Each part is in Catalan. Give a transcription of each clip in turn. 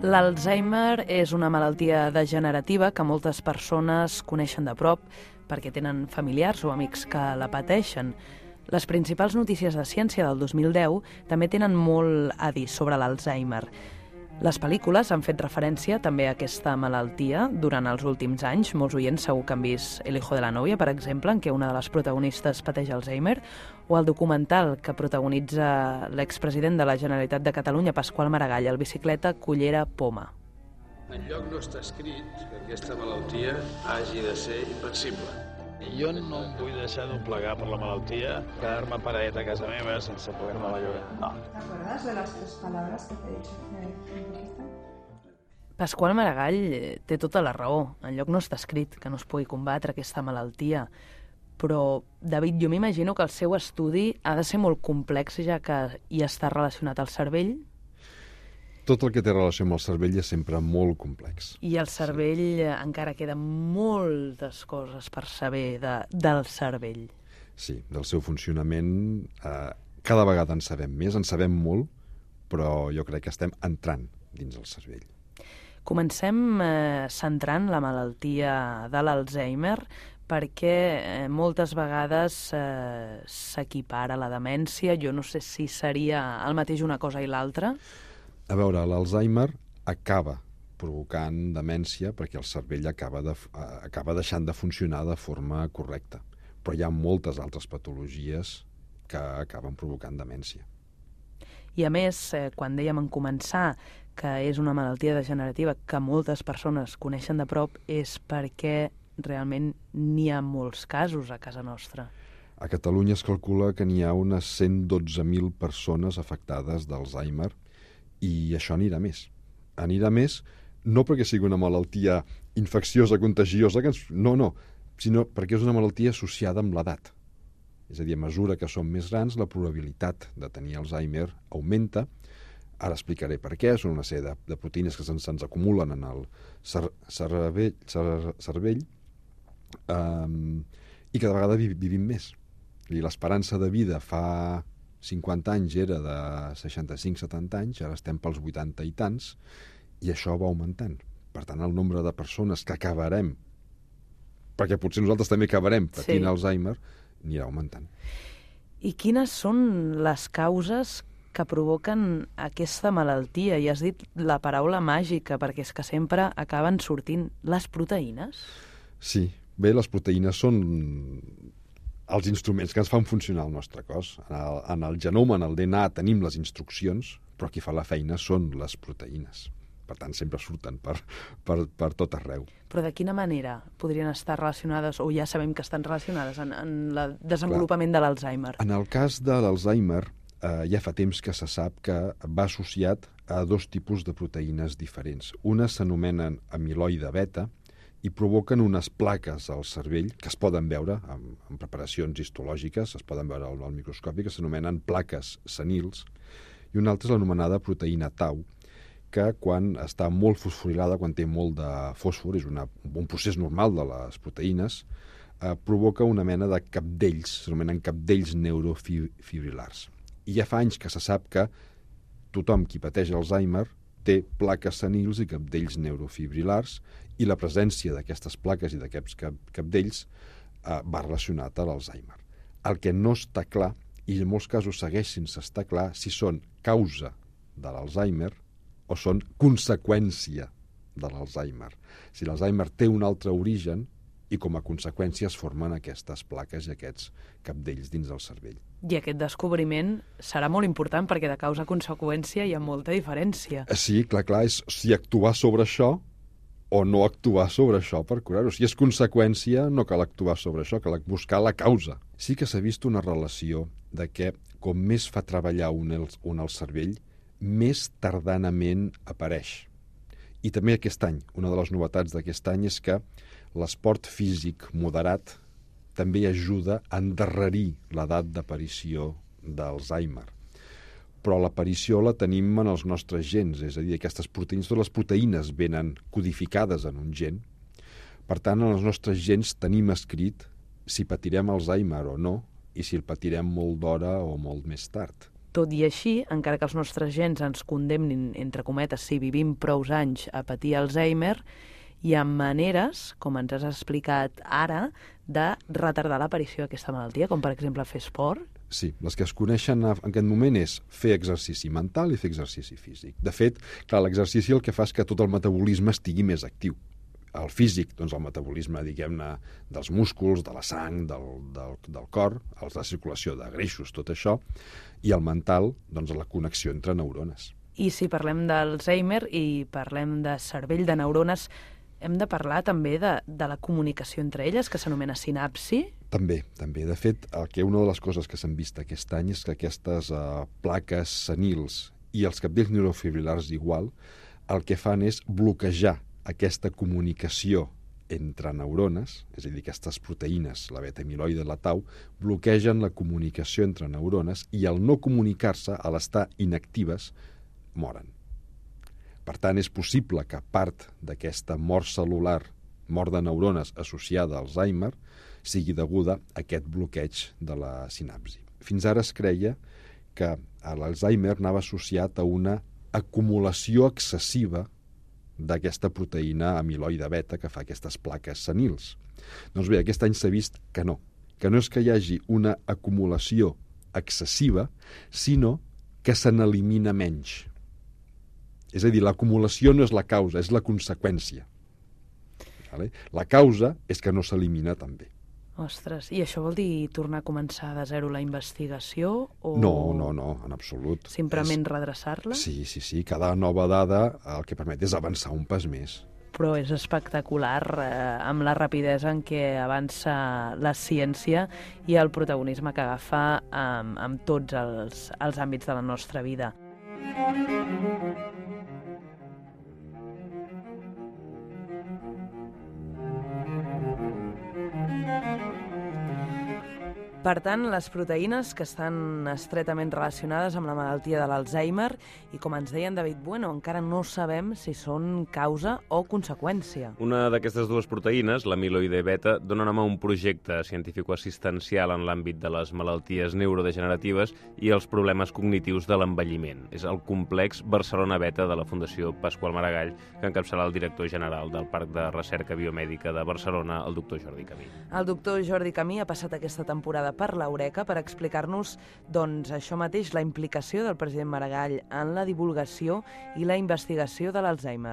L'Alzheimer és una malaltia degenerativa que moltes persones coneixen de prop perquè tenen familiars o amics que la pateixen. Les principals notícies de ciència del 2010 també tenen molt a dir sobre l'Alzheimer. Les pel·lícules han fet referència també a aquesta malaltia durant els últims anys. Molts oients segur que han vist El hijo de la novia, per exemple, en què una de les protagonistes pateix Alzheimer, o el documental que protagonitza l'expresident de la Generalitat de Catalunya, Pasqual Maragall, el Bicicleta, Cullera, Poma. Enlloc no està escrit que aquesta malaltia hagi de ser invencible. Jo no em vull deixar doblegar per la malaltia, quedar-me paradet a casa meva sense poder-me la llogar. No. ¿Te acuerdas de las 3 palabras que te he dicho que Pasqual Maragall té tota la raó. Enlloc no està escrit que no es pugui combatre aquesta malaltia. Però, David, jo m'imagino que el seu estudi ha de ser molt complex, ja que hi està relacionat al cervell. Tot el que té relació amb el cervell és sempre molt complex. I el cervell encara queden moltes coses per saber del cervell. Sí, del seu funcionament cada vegada en sabem més, en sabem molt, però jo crec que estem entrant dins el cervell. Comencem centrant la malaltia de l'Alzheimer perquè moltes vegades s'equipara la demència. Jo no sé si seria el mateix una cosa i l'altra. A veure, l'Alzheimer acaba provocant demència perquè el cervell acaba deixant de funcionar de forma correcta. Però hi ha moltes altres patologies que acaben provocant demència. I a més, quan dèiem en començar que és una malaltia degenerativa que moltes persones coneixen de prop, és perquè realment n'hi ha molts casos a casa nostra. A Catalunya es calcula que n'hi ha unes 112.000 persones afectades d'Alzheimer i això anirà més. Anirà més no perquè sigui una malaltia infecciosa, contagiosa, no, sinó perquè és una malaltia associada amb l'edat. És a dir, a mesura que som més grans, la probabilitat de tenir Alzheimer augmenta. Ara explicaré per què. Són una sèrie de proteïnes que se'ns acumulen en el cervell i cada vegada vivim més. L'esperança de vida fa 50 anys era de 65-70 anys, ara estem pels 80 i tants, i això va augmentant. Per tant, el nombre de persones que acabarem, perquè potser nosaltres també acabarem patint Alzheimer, anirà augmentant. I quines són les causes que provoquen aquesta malaltia? I has dit la paraula màgica, perquè és que sempre acaben sortint les proteïnes. Sí, bé, les proteïnes són els instruments que ens fan funcionar el nostre cos. En el genoma, en el DNA, tenim les instruccions, però qui fa la feina són les proteïnes. Per tant, sempre surten per tot arreu. Però de quina manera podrien estar relacionades, o ja sabem que estan relacionades, en el desenvolupament de l'Alzheimer? En el cas de l'Alzheimer, ja fa temps que se sap que va associat a 2 tipus de proteïnes diferents. Unes s'anomenen amiloide beta, i provoquen unes plaques al cervell que es poden veure en preparacions histològiques, es poden veure al microscopi, que s'anomenen plaques senils, i una altra és l'anomenada proteïna tau, que quan està molt fosforilada, quan té molt de fòsfor, és un procés normal de les proteïnes, provoca una mena de cabdells, s'anomenen cabdells neurofibrilars. I ja fa anys que se sap que tothom qui pateix Alzheimer té plaques senils i cabdells neurofibrilars, i la presència d'aquestes plaques i d'aquests cabdells va relacionat a l'Alzheimer. El que no està clar, i en molts casos segueix sense estar clar, si són causa de l'Alzheimer o són conseqüència de l'Alzheimer. Si l'Alzheimer té un altre origen i com a conseqüència es formen aquestes plaques i aquests cabdells dins del cervell. I aquest descobriment serà molt important perquè de causa a conseqüència hi ha molta diferència. Sí, clar, és si actuar sobre això o no actuar sobre això per curar-ho. Si és conseqüència, no cal actuar sobre això, cal buscar la causa. Sí que s'ha vist una relació de que com més fa treballar un el cervell, més tardanament apareix. I també aquest any, una de les novetats d'aquest any és que l'esport físic moderat també ajuda a endarrerir l'edat d'aparició d'Alzheimer. Però l'aparició la tenim en els nostres gens, és a dir, aquestes proteïnes, totes les proteïnes venen codificades en un gen. Per tant, en els nostres gens tenim escrit si patirem Alzheimer o no, i si el patirem molt d'hora o molt més tard. Tot i així, encara que els nostres gens ens condemnin, entre cometes, si vivim prou anys a patir Alzheimer, hi ha maneres, com ens has explicat ara, de retardar l'aparició d'aquesta malaltia, com per exemple fer esport. Sí, les que es coneixen en aquest moment és fer exercici mental i fer exercici físic. De fet, clar, l'exercici el que fa és que tot el metabolisme estigui més actiu. El físic, doncs el metabolisme, diguem-ne, dels músculs, de la sang, del cor, la circulació de greixos, tot això, i el mental, doncs la connexió entre neurones. I si parlem d'Alzheimer i parlem de cervell, de neurones, hem de parlar també de la comunicació entre elles, que s'anomena sinapsi. També. De fet, una de les coses que s'han vist aquest any és que aquestes plaques senils i els capdells neurofibrilars igual, el que fan és bloquejar aquesta comunicació entre neurones, és a dir, aquestes proteïnes, la beta-amiloide i la tau, bloquegen la comunicació entre neurones i al no comunicar-se, a l'estar inactives, moren. Per tant, és possible que part d'aquesta mort cel·lular, mort de neurones associada a Alzheimer, sigui deguda a aquest bloqueig de la sinapsi. Fins ara es creia que l'Alzheimer anava associat a una acumulació excessiva d'aquesta proteïna amiloide beta que fa aquestes plaques senils. Doncs bé, aquest any s'ha vist que no és que hi hagi una acumulació excessiva, sinó que se n'elimina menys. És a dir, l'acumulació no és la causa, és la conseqüència. La causa és que no s'elimina tan bé. Ostres, i això vol dir tornar a començar de zero la investigació? O... No, en absolut. Simplement redreçar-la? Sí. Cada nova dada el que permet és avançar un pas més. Però és espectacular amb la rapidesa en què avança la ciència i el protagonisme que agafa amb tots els àmbits de la nostra vida. Per tant, les proteïnes que estan estretament relacionades amb la malaltia de l'Alzheimer i, com ens deia en David Bueno, encara no sabem si són causa o conseqüència. Una d'aquestes dues proteïnes, l'amiloide beta, dona nom a un projecte científico-assistencial en l'àmbit de les malalties neurodegeneratives i els problemes cognitius de l'envelliment. És el complex Barcelona Beta de la Fundació Pasqual Maragall, que encapçala el director general del Parc de Recerca Biomèdica de Barcelona, el doctor Jordi Camí. El doctor Jordi Camí ha passat aquesta temporada per l'Eureka per explicar-nos, doncs, això mateix, la implicació del president Maragall en la divulgació i la investigació de l'Alzheimer.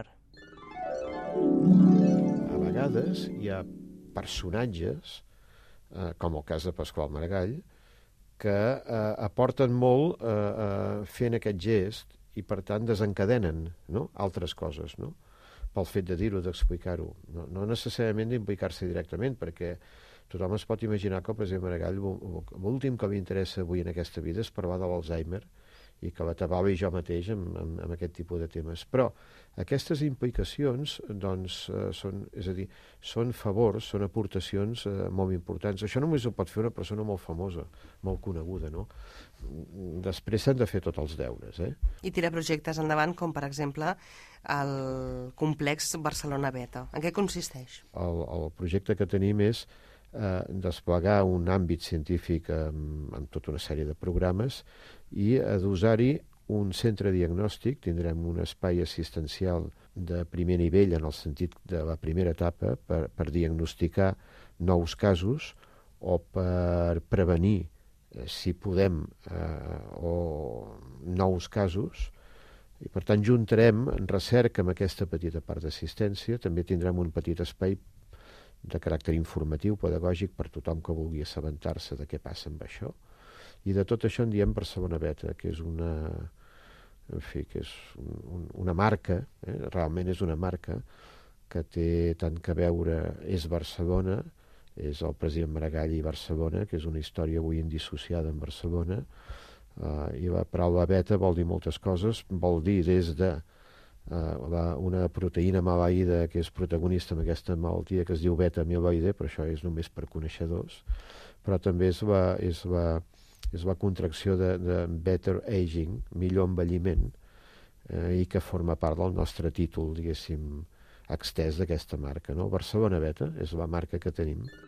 A vegades hi ha personatges, com el cas de Pasqual Maragall, que aporten molt fent aquest gest i, per tant, desencadenen altres coses, pel fet de dir-ho, d'explicar-ho. No necessàriament d'implicar-se directament, perquè tothom es pot imaginar que el president Maragall l'últim que li interessa avui en aquesta vida és parlar de l'Alzheimer i que l'atabava jo mateix amb aquest tipus de temes. Però aquestes implicacions doncs, són favors, són aportacions molt importants. Això només ho pot fer una persona molt famosa, molt coneguda, no? Després s'han de fer tots els deures. I tirar projectes endavant, com per exemple el complex Barcelona Beta. En què consisteix? El projecte que tenim és desplegar un àmbit científic amb tota una sèrie de programes i adosar-hi un centre diagnòstic. Tindrem un espai assistencial de primer nivell en el sentit de la primera etapa per diagnosticar nous casos o per prevenir, si podem, o nous casos. I per tant juntarem recerca amb aquesta petita part d'assistència. També tindrem un petit espai de caràcter informatiu, pedagògic, per tothom que vulgui assabentar-se de què passa amb això. I de tot això en diem Barcelona Beta, que és una marca, realment és una marca que té tant que veure, és Barcelona, és el president Maragall i Barcelona, que és una història avui indissociada amb Barcelona, i la paraula beta vol dir moltes coses, vol dir des de una proteïna maleïda que és protagonista en aquesta malaltia que es diu beta-amiloide, però això és només per coneixedors, però també és la contracció de better aging, millor envelliment, i que forma part del nostre títol, diguéssim, extès d'aquesta marca. Barcelona Beta és la marca que tenim.